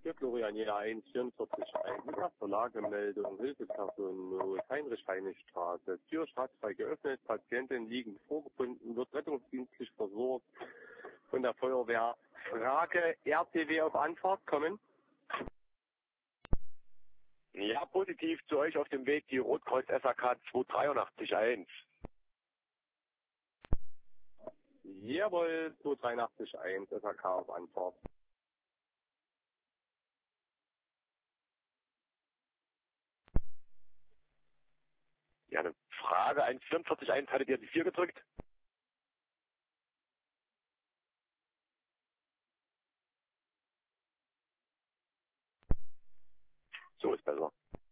Hier Florian Jäger 144.1. Erste Lagemeldung, Hilfeperson 0, Heinrich-Heine-Straße. Tür staatsfrei geöffnet, Patientin liegend vorgefunden, wird rettungsdienstlich versorgt von der Feuerwehr. Frage, RTW auf Anfahrt kommen? Ja, positiv zu euch auf dem Weg die Rotkreuz SAK 2881. Jawohl, 2881 SAK auf Anfahrt. Ja, eine Frage 144.1, hattet ihr die 4 gedrückt? So ist besser.